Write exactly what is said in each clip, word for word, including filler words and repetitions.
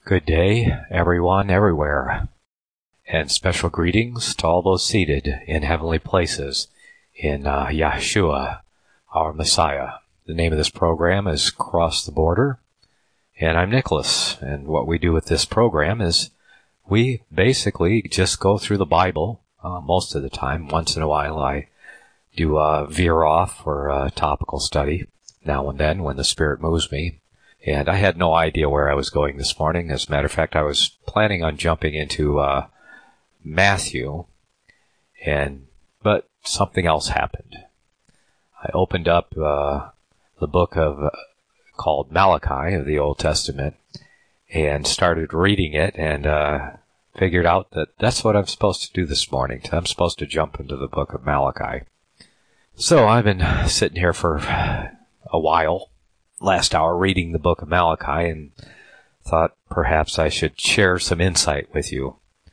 Good day, everyone, everywhere, and special greetings to all those seated in heavenly places in uh, Yahshua, our Messiah. The name of this program is Cross the Border, and I'm Nicholas, and what we do with this program is we basically just go through the Bible uh, most of the time. Once in a while I do uh, veer off for a topical study now and then when the Spirit moves me. And I had no idea where I was going this morning. As a matter of fact, I was planning on jumping into uh, Matthew, and but something else happened. I opened up uh, the book of uh, called Malachi of the Old Testament and started reading it, and uh, figured out that that's what I'm supposed to do this morning. I'm supposed to jump into the book of Malachi. So I've been sitting here for a while. Last hour reading the book of Malachi, and thought perhaps I should share some insight with you.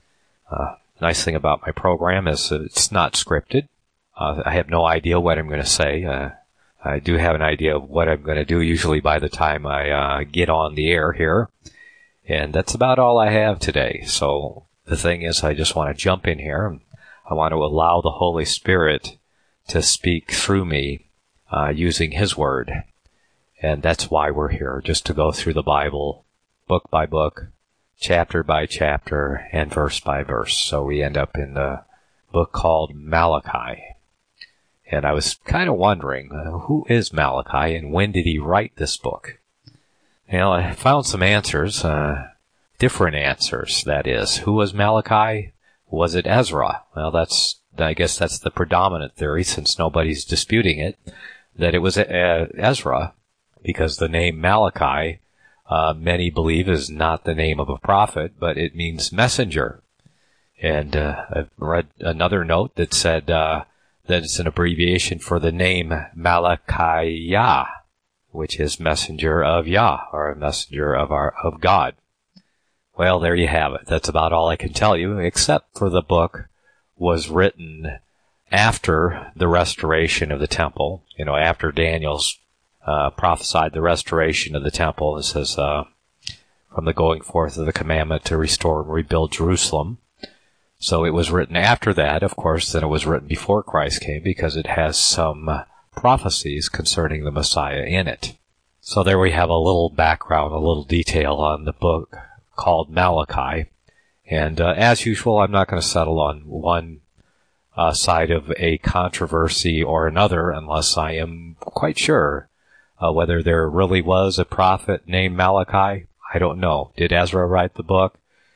Uh, nice thing about my program is that it's not scripted. Uh, I have no idea what I'm going to say. Uh, I do have an idea of what I'm going to do usually by the time I uh, get on the air here, and that's about all I have today. So the thing is, I just want to jump in here, and I want to allow the Holy Spirit to speak through me uh, using His Word. And that's why we're here, just to go through the Bible, book by book, chapter by chapter, and verse by verse. So we end up in the book called Malachi. And I was kind of wondering, uh, who is Malachi and when did he write this book? Well, I found some answers, uh, different answers, that is. Who was Malachi? Was it Ezra? Well, that's, I guess that's the predominant theory, since nobody's disputing it, that it was uh, Ezra. Because the name Malachi, uh, many believe is not the name of a prophet, but it means messenger. And uh, I've read another note that said uh, that it's an abbreviation for the name Malachiah, which is messenger of Yah, or a messenger of our of God. Well, there you have it. That's about all I can tell you, except for the book was written after the restoration of the temple, you know, after Daniel's Uh, prophesied the restoration of the temple. It says, uh, from the going forth of the commandment to restore and rebuild Jerusalem. So it was written after that, of course, than it was written before Christ came, because it has some prophecies concerning the Messiah in it. So there we have a little background, a little detail on the book called Malachi. And uh, as usual, I'm not going to settle on one uh, side of a controversy or another unless I am quite sure Uh, whether there really was a prophet named Malachi. I don't know. Did Ezra write the book?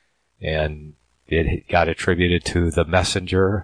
And it got attributed to the messenger?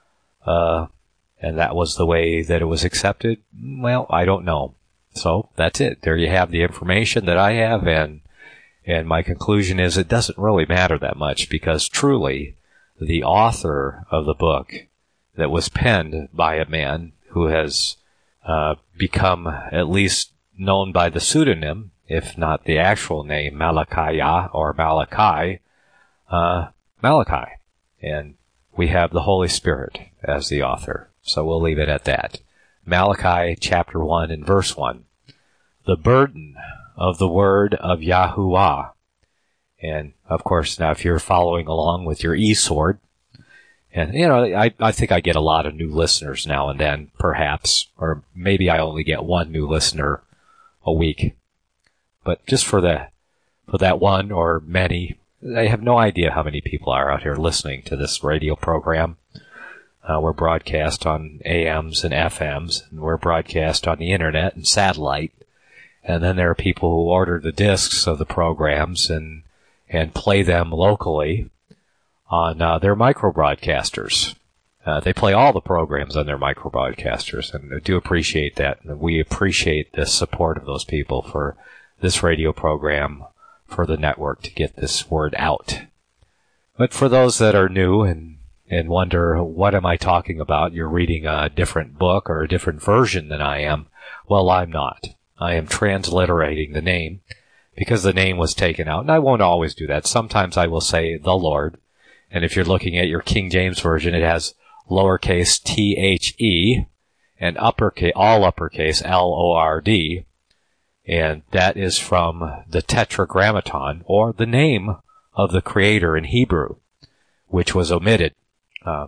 Uh, and that was the way that it was accepted? Well, I don't know. So, that's it. There you have the information that I have, and, and my conclusion is it doesn't really matter that much, because truly, the author of the book that was penned by a man who has Uh, become at least known by the pseudonym, if not the actual name, Malachiah or Malachi, uh, Malachi. And we have the Holy Spirit as the author. So we'll leave it at that. Malachi chapter one and verse one. The burden of the word of Yahuwah. And, of course, now if you're following along with your e-sword, and, you know, I, I think I get a lot of new listeners now and then, perhaps, or maybe I only get one new listener a week. But just for the, for that one or many, I have no idea how many people are out here listening to this radio program. Uh, we're broadcast on A Ms and F Ms, and we're broadcast on the internet and satellite. And then there are people who order the discs of the programs and, and play them locally on uh, their micro-broadcasters. Uh, they play all the programs on their micro-broadcasters, and I do appreciate that. And we appreciate the support of those people for this radio program, for the network, to get this word out. But for those that are new and, and wonder, what am I talking about? You're reading a different book or a different version than I am. Well, I'm not. I am transliterating the name, because the name was taken out. And I won't always do that. Sometimes I will say the Lord. And if you're looking at your King James Version, it has lowercase T H E and uppercase, all uppercase L O R D. And that is from the Tetragrammaton, or the name of the Creator in Hebrew, which was omitted, uh,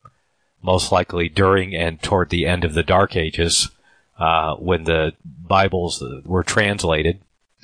most likely during and toward the end of the Dark Ages, uh, when the Bibles were translated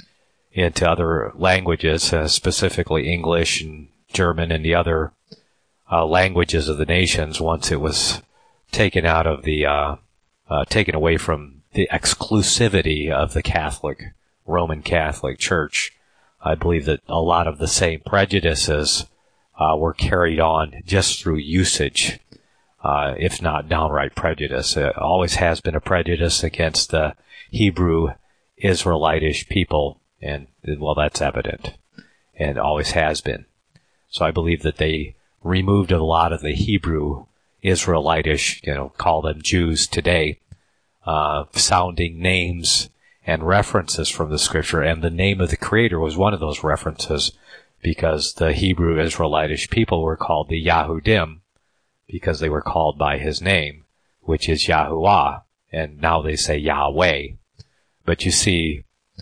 into other languages, uh, specifically English and German and the other uh, languages of the nations, once it was taken out of the, uh, uh, taken away from the exclusivity of the Catholic, Roman Catholic Church. I believe that a lot of the same prejudices uh, were carried on just through usage, uh, if not downright prejudice. It always has been a prejudice against the Hebrew Israelitish people, and, well, that's evident, and always has been. So I believe that they removed a lot of the Hebrew Israelitish, you know, call them Jews today, uh, sounding names and references from the Scripture, and the name of the Creator was one of those references, because the Hebrew Israelitish people were called the Yahudim, because they were called by His name, which is Yahuwah, and now they say Yahweh. But you see,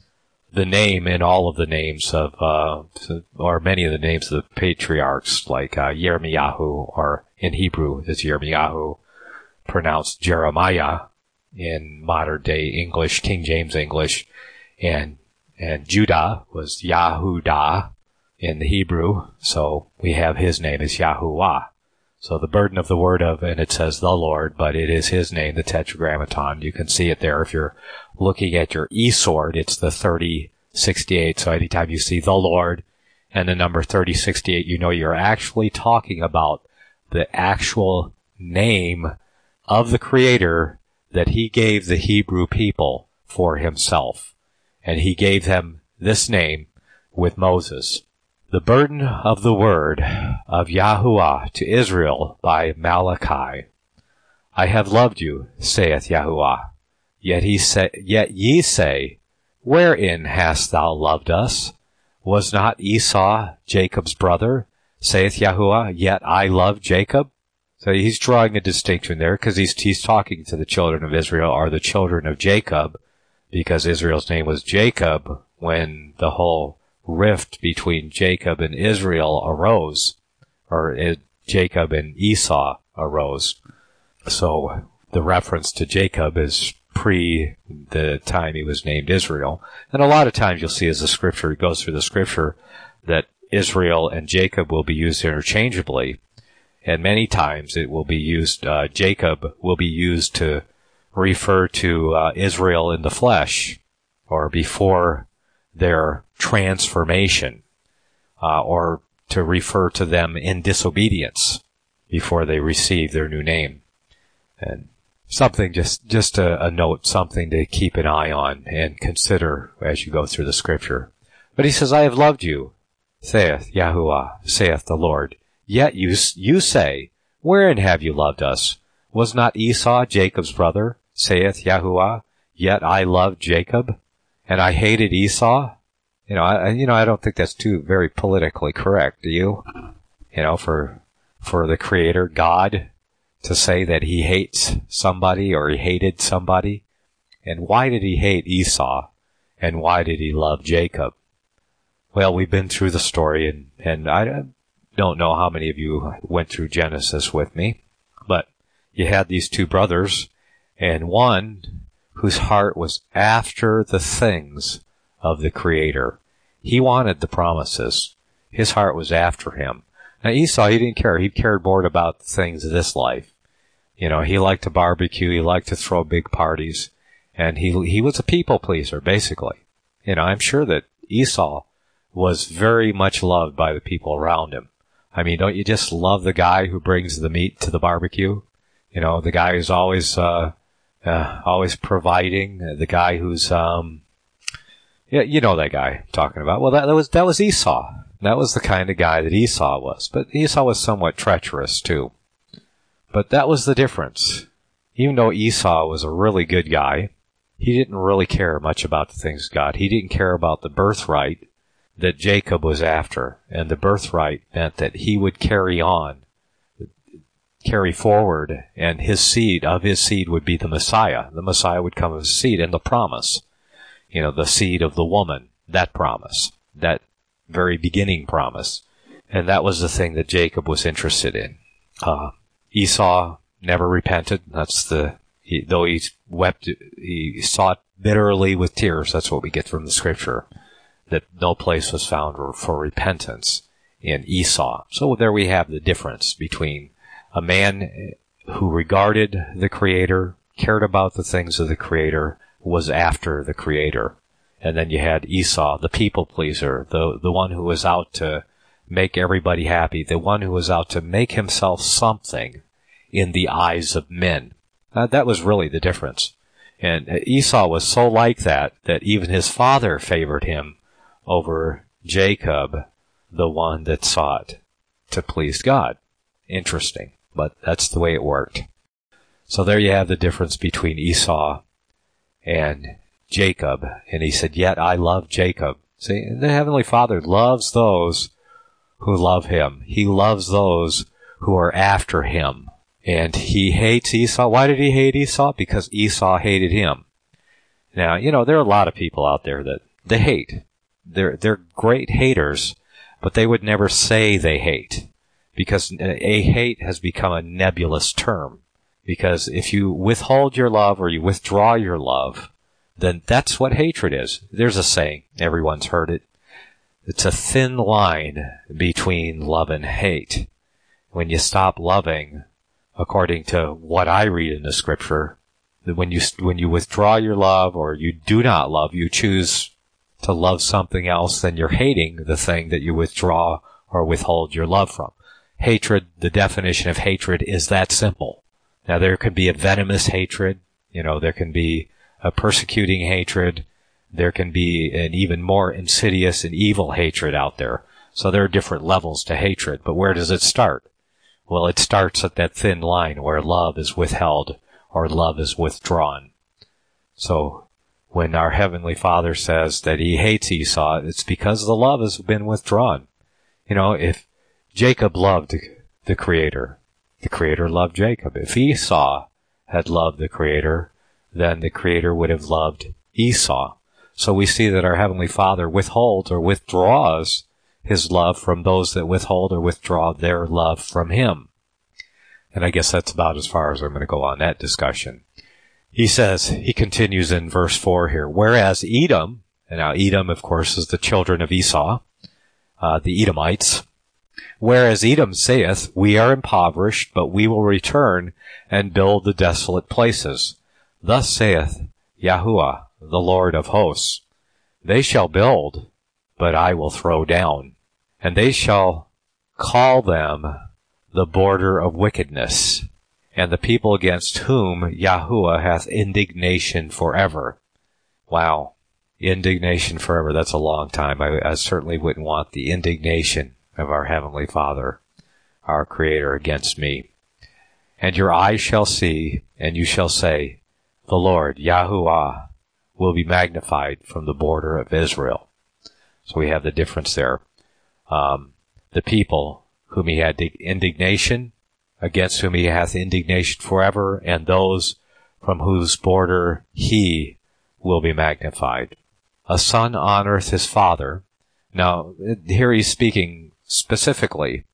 the name in all of the names of, uh, or many of the names of the patriarchs, like uh, Yirmiyahu, or in Hebrew is Yirmiyahu, pronounced Jeremiah in modern day English, King James English, and and Judah was Yahudah in the Hebrew, so we have his name as Yahuwah. So the burden of the word of, and it says the Lord, but it is His name, the Tetragrammaton. You can see it there if you're looking at your eSword. It's the thirty sixty-eight. So anytime you see the Lord and the number thirty sixty-eight, you know you're actually talking about the actual name of the Creator that He gave the Hebrew people for Himself. And He gave them this name with Moses. The burden of the word of Yahuwah to Israel by Malachi. I have loved you, saith Yahuwah. Yet he say, yet ye say, wherein hast thou loved us? Was not Esau Jacob's brother? Saith Yahuwah, yet I loved Jacob. So he's drawing a distinction there, because he's he's talking to the children of Israel, or the children of Jacob, because Israel's name was Jacob when the whole rift between Jacob and Israel arose, or it, Jacob and Esau arose. So the reference to Jacob is pre the time he was named Israel. And a lot of times you'll see as the scripture goes through the scripture that Israel and Jacob will be used interchangeably. And many times it will be used, uh, Jacob will be used to refer to uh, Israel in the flesh, or before their transformation, uh, or to refer to them in disobedience before they receive their new name. And something, just, just a, a note, something to keep an eye on and consider as you go through the scripture. But he says, I have loved you, saith Yahuwah, saith the Lord. Yet you, you say, wherein have you loved us? Was not Esau Jacob's brother, saith Yahuwah? Yet I loved Jacob, and I hated Esau. You know, I, you know, I don't think that's too very politically correct, do you? You know, for, for the Creator, God, to say that He hates somebody or He hated somebody. And why did He hate Esau? And why did He love Jacob? Well, we've been through the story, and, and I don't know how many of you went through Genesis with me, but you had these two brothers, and one whose heart was after the things of the Creator. He wanted the promises. His heart was after Him. Now Esau, he didn't care. He cared more about the things of this life. You know, he liked to barbecue. He liked to throw big parties. And he he was a people pleaser, basically. You know, I'm sure that Esau was very much loved by the people around him. I mean, don't you just love the guy who brings the meat to the barbecue? You know, the guy who's always, uh, uh, always providing, the guy who's, um, yeah, you know that guy I'm talking about. Well, that, that was, that was Esau. That was the kind of guy that Esau was. But Esau was somewhat treacherous, too. But that was the difference. Even though Esau was a really good guy, he didn't really care much about the things of God. He didn't care about the birthright that Jacob was after. And the birthright meant that he would carry on, carry forward, and his seed, of his seed would be the Messiah. The Messiah would come of his seed, and the promise. You know, the seed of the woman, that promise, that very beginning promise. And that was the thing that Jacob was interested in. Uh, Esau never repented. That's the, he, though he wept, he sought bitterly with tears. That's what we get from the scripture, that no place was found for repentance in Esau. So there we have the difference between a man who regarded the Creator, cared about the things of the Creator, was after the Creator. And then you had Esau, the people pleaser, the, the one who was out to make everybody happy, the one who was out to make himself something in the eyes of men. Uh, that was really the difference. And Esau was so like that, that even his father favored him over Jacob, the one that sought to please God. Interesting, but that's the way it worked. So there you have the difference between Esau and Jacob. And he said, yet I love Jacob. See, the Heavenly Father loves those who love him. He loves those who are after him. And he hates Esau. Why did he hate Esau? Because Esau hated him. Now, you know, there are a lot of people out there that they hate. They're, they're great haters, but they would never say they hate. Because a hate has become a nebulous term. Because if you withhold your love or you withdraw your love, then that's what hatred is. There's a saying, everyone's heard it. It's a thin line between love and hate. When you stop loving, according to what I read in the scripture, that when you when you withdraw your love or you do not love, you choose to love something else, then you're hating the thing that you withdraw or withhold your love from. Hatred, the definition of hatred is that simple. Now there can be a venomous hatred, you know, there can be a persecuting hatred, there can be an even more insidious and evil hatred out there. So there are different levels to hatred, but where does it start? Well, it starts at that thin line where love is withheld or love is withdrawn. So when our Heavenly Father says that he hates Esau, it's because the love has been withdrawn. You know, if Jacob loved the Creator, the Creator loved Jacob. If Esau had loved the Creator, then the Creator would have loved Esau. So we see that our Heavenly Father withholds or withdraws his love from those that withhold or withdraw their love from him. And I guess that's about as far as I'm going to go on that discussion. He says, he continues in verse four here, whereas Edom, and now Edom, of course, is the children of Esau, uh, the Edomites, whereas Edom saith, we are impoverished, but we will return and build the desolate places. Thus saith Yahuwah, the Lord of hosts, they shall build, but I will throw down, and they shall call them the border of wickedness, and the people against whom Yahuwah hath indignation forever. Wow. Indignation forever. That's a long time. I, I certainly wouldn't want the indignation of our Heavenly Father, our Creator, against me. And your eyes shall see, and you shall say, the Lord, Yahuwah, will be magnified from the border of Israel. So we have the difference there. Um, the people whom he had indignation, against whom he hath indignation forever, and those from whose border he will be magnified. A son honoreth his father. Now, here he's speaking specifically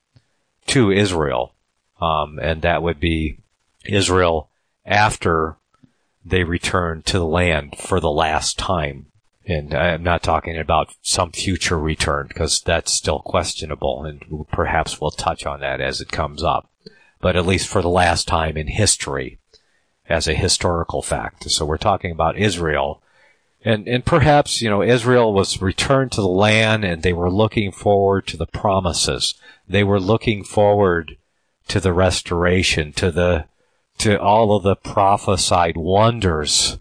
to Israel, um, and that would be Israel after they return to the land for the last time. And I'm not talking about some future return, because that's still questionable, and perhaps we'll touch on that as it comes up. But at least for the last time in history, as a historical fact. So we're talking about Israel. And, and perhaps, you know, Israel was returned to the land, and they were looking forward to the promises. They were looking forward to the restoration, to the, to all of the prophesied wonders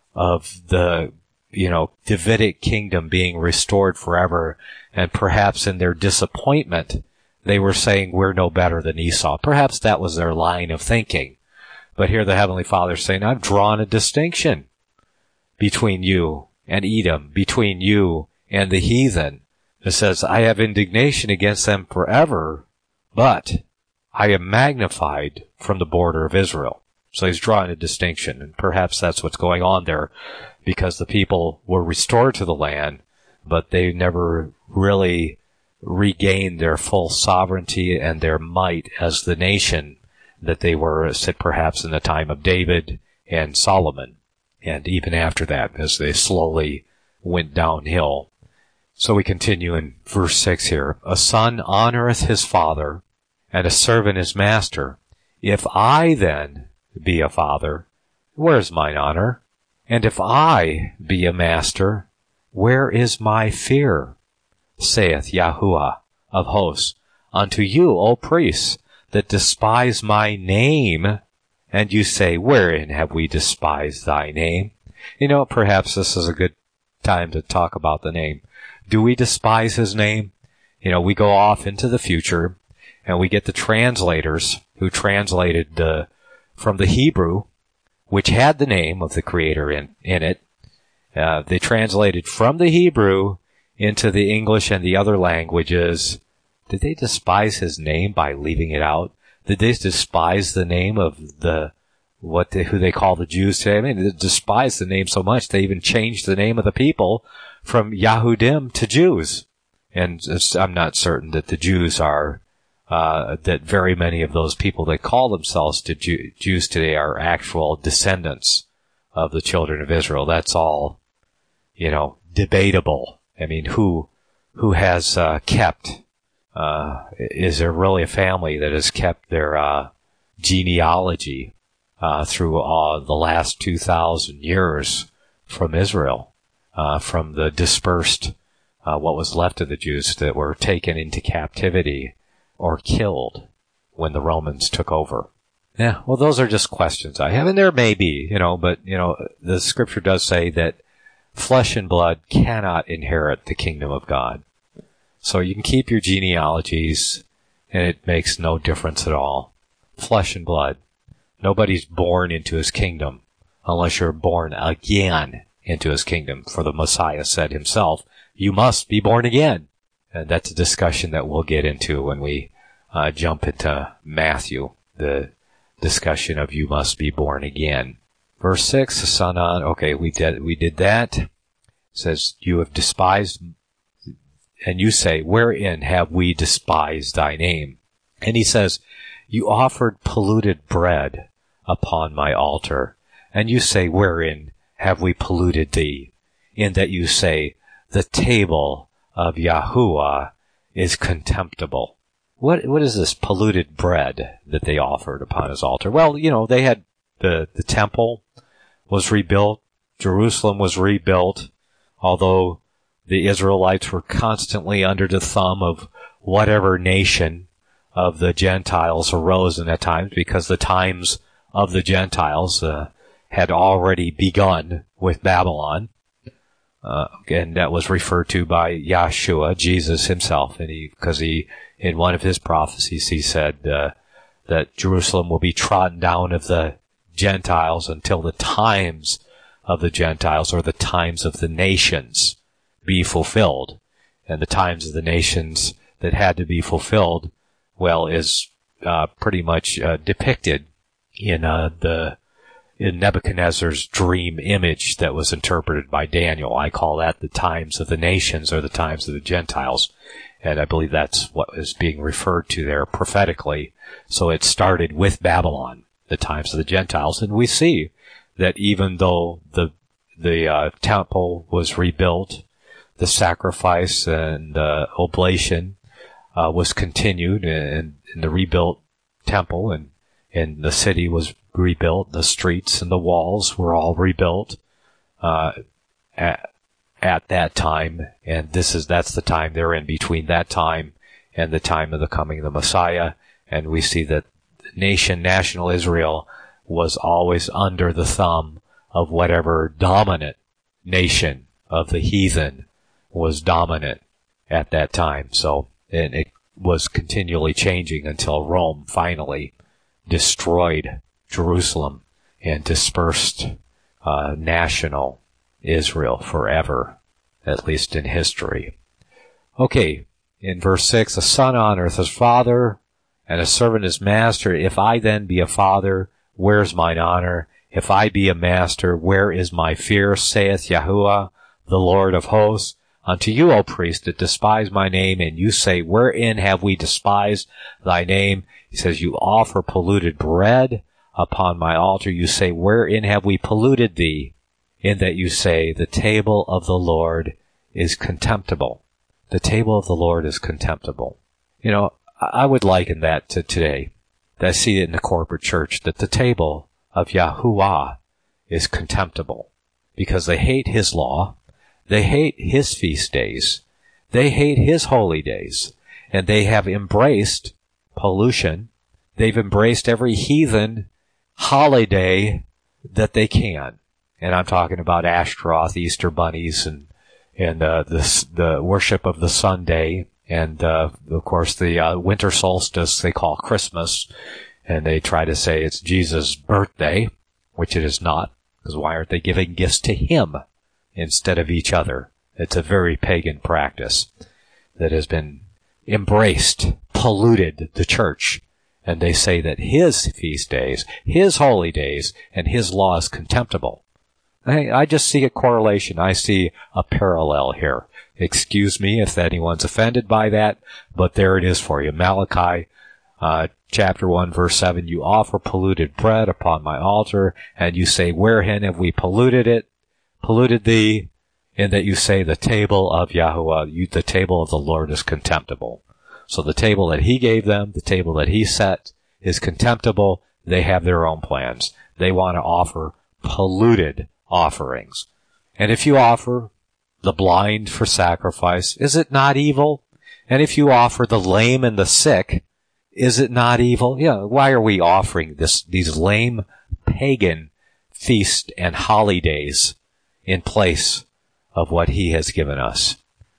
of the, you know, Davidic kingdom being restored forever. And perhaps in their disappointment, they were saying, we're no better than Esau. Perhaps that was their line of thinking. But here the Heavenly Father is saying, I've drawn a distinction between you and Edom, between you and the heathen. It says, I have indignation against them forever, but I am magnified from the border of Israel. So he's drawing a distinction, and perhaps that's what's going on there, because the people were restored to the land, but they never really regained their full sovereignty and their might as the nation that they were, perhaps in the time of David and Solomon, and even after that, as they slowly went downhill. So we continue in verse six here. A son honoreth his father, and a servant his master. If I then be a father, where is mine honor? And if I be a master, where is my fear? Saith Yahuwah of hosts, unto you, O priests, that despise my name. And you say, wherein have we despised thy name? You know, perhaps this is a good time to talk about the name. Do we despise his name? You know, we go off into the future, and we get the translators who translated uh, from the Hebrew, which had the name of the Creator in, in it. Uh, they translated from the Hebrew into the English and the other languages. Did they despise his name by leaving it out? Did they despise the name of the what they, who they call the Jews today? I mean, they despise the name so much they even changed the name of the people from Yahudim to Jews. And I'm not certain that the Jews are uh that very many of those people that call themselves to Jew, Jews today are actual descendants of the children of Israel. That's all, you know, debatable. I mean, who who has uh, kept? Uh, is there really a family that has kept their uh, genealogy uh, through uh, the last two thousand years from Israel, uh, from the dispersed, uh, what was left of the Jews that were taken into captivity or killed when the Romans took over? Yeah, well, those are just questions I have, and there may be, you know, but, you know, the scripture does say that flesh and blood cannot inherit the kingdom of God. So you can keep your genealogies, and it makes no difference at all. Flesh and blood. Nobody's born into his kingdom unless you're born again into his kingdom. For the Messiah said himself, you must be born again. And that's a discussion that we'll get into when we uh, jump into Matthew, the discussion of you must be born again. Verse six, the son on, okay, we did, we did that. It says, you have despised, and you say, wherein have we despised thy name? And he says, you offered polluted bread upon my altar. And you say, wherein have we polluted thee? In that you say, the table of Yahuwah is contemptible. What, what is this polluted bread that they offered upon his altar? Well, you know, they had the, the temple was rebuilt. Jerusalem was rebuilt, although the Israelites were constantly under the thumb of whatever nation of the Gentiles arose in that time, because the times of the Gentiles uh, had already begun with Babylon. Uh, and that was referred to by Yahshua, Jesus himself, and he, because he, in one of his prophecies, he said uh, that Jerusalem will be trodden down of the Gentiles until the times of the Gentiles, or the times of the nations, be fulfilled. And the times of the nations that had to be fulfilled, well, is uh, pretty much uh, depicted in uh, the in Nebuchadnezzar's dream image that was interpreted by Daniel. I call that the times of the nations, or the times of the Gentiles. And I believe that's what is being referred to there prophetically. So it started with Babylon, the times of the Gentiles. And we see that even though the the uh, temple was rebuilt, the sacrifice and uh, oblation uh, was continued in, in the rebuilt temple, and, and the city was rebuilt. The streets and the walls were all rebuilt uh, at, at that time, and this is that's the time they're in, between that time and the time of the coming of the Messiah. And we see that the nation, national Israel, was always under the thumb of whatever dominant nation of the heathen was dominant at that time. So, and it was continually changing until Rome finally destroyed Jerusalem and dispersed uh, national Israel forever, at least in history. Okay, in verse six, a son honoreth his father, and a servant his master. If I then be a father, where's mine honor? If I be a master, where is my fear, saith Yahuwah, the Lord of hosts? Unto you, O priest, that despise my name, and you say, wherein have we despised thy name? He says, you offer polluted bread upon my altar. You say, wherein have we polluted thee? In that you say, the table of the Lord is contemptible. The table of the Lord is contemptible. You know, I would liken that to today. I see it in the corporate church, that the table of Yahuwah is contemptible because they hate his law. They hate his feast days. They hate his holy days. And they have embraced pollution. They've embraced every heathen holiday that they can. And I'm talking about Ashtaroth, Easter bunnies, and and uh, the, the worship of the Sunday, and uh, of course the uh, winter solstice they call Christmas, and they try to say it's Jesus' birthday, which it is not, because why aren't they giving gifts to him instead of each other? It's a very pagan practice that has been embraced, polluted the church, and they say that his feast days, his holy days, and his law is contemptible. I, I just see a correlation. I see a parallel here. Excuse me if anyone's offended by that, but there it is for you. Malachi uh, chapter one, verse seven, you offer polluted bread upon my altar, and you say, wherein have we polluted it, polluted thee, in that you say the table of Yahuwah, you, the table of the Lord is contemptible. So the table that he gave them, the table that he set, is contemptible. They have their own plans. They want to offer polluted offerings. And if you offer the blind for sacrifice, is it not evil? And if you offer the lame and the sick, is it not evil? Yeah, why are we offering this, these lame pagan feasts and holidays in place of what he has given us?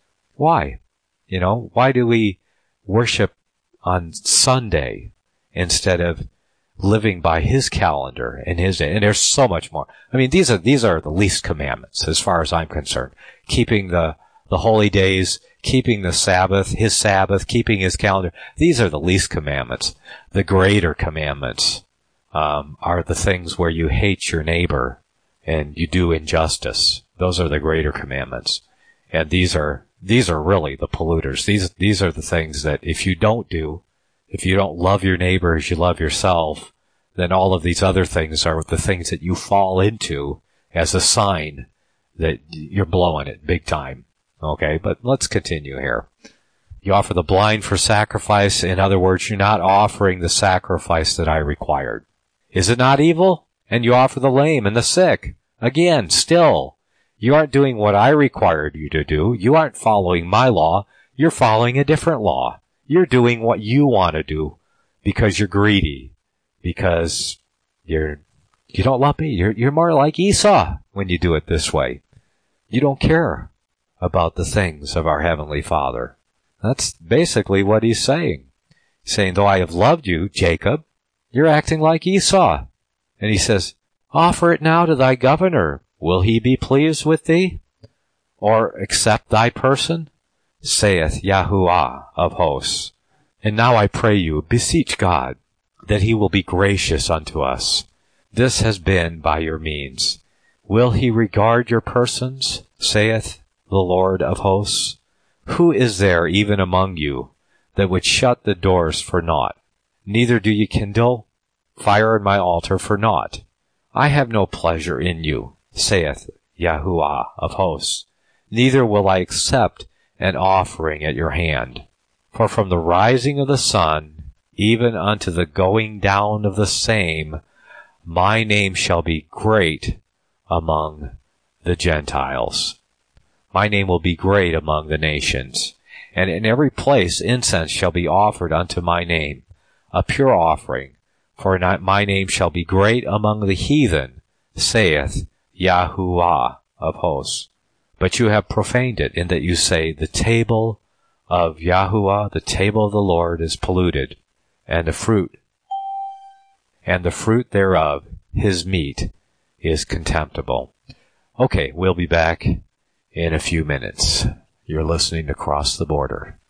Why? You know, why do we worship on Sunday instead of living by his calendar and his, and there's so much more. I mean, these are, these are the least commandments as far as I'm concerned. Keeping the, the holy days, keeping the Sabbath, his Sabbath, keeping his calendar. These are the least commandments. The greater commandments, um, are the things where you hate your neighbor and you do injustice. Those are the greater commandments. And these are, these are really the polluters. These, these are the things that if you don't do, if you don't love your neighbor as you love yourself, then all of these other things are the things that you fall into as a sign that you're blowing it big time. Okay, but let's continue here. You offer the blind for sacrifice. In other words, you're not offering the sacrifice that I required. Is it not evil? And you offer the lame and the sick. Again, still, you aren't doing what I required you to do. You aren't following my law. You're following a different law. You're doing what you want to do because you're greedy, because you're, you don't love me. You're, you're more like Esau when you do it this way. You don't care about the things of our Heavenly Father. That's basically what he's saying. He's saying, though I have loved you, Jacob, you're acting like Esau. And he says, offer it now to thy governor. Will he be pleased with thee? Or accept thy person? Saith Yahuwah of hosts. And now I pray you, beseech God, that he will be gracious unto us. This has been by your means. Will he regard your persons? Saith the Lord of hosts. Who is there even among you that would shut the doors for naught? Neither do ye kindle fire in my altar for naught. I have no pleasure in you, saith Yahuwah of hosts. Neither will I accept an offering at your hand. For from the rising of the sun, even unto the going down of the same, my name shall be great among the Gentiles. My name will be great among the nations. And in every place incense shall be offered unto my name, a pure offering. For my name shall be great among the heathen, saith Yahuwah of hosts. But you have profaned it, in that you say, the table of Yahuwah, the table of the Lord, is polluted, and the fruit, and the fruit thereof, his meat, is contemptible. Okay, we'll be back in a few minutes. You're listening to Cross the Border.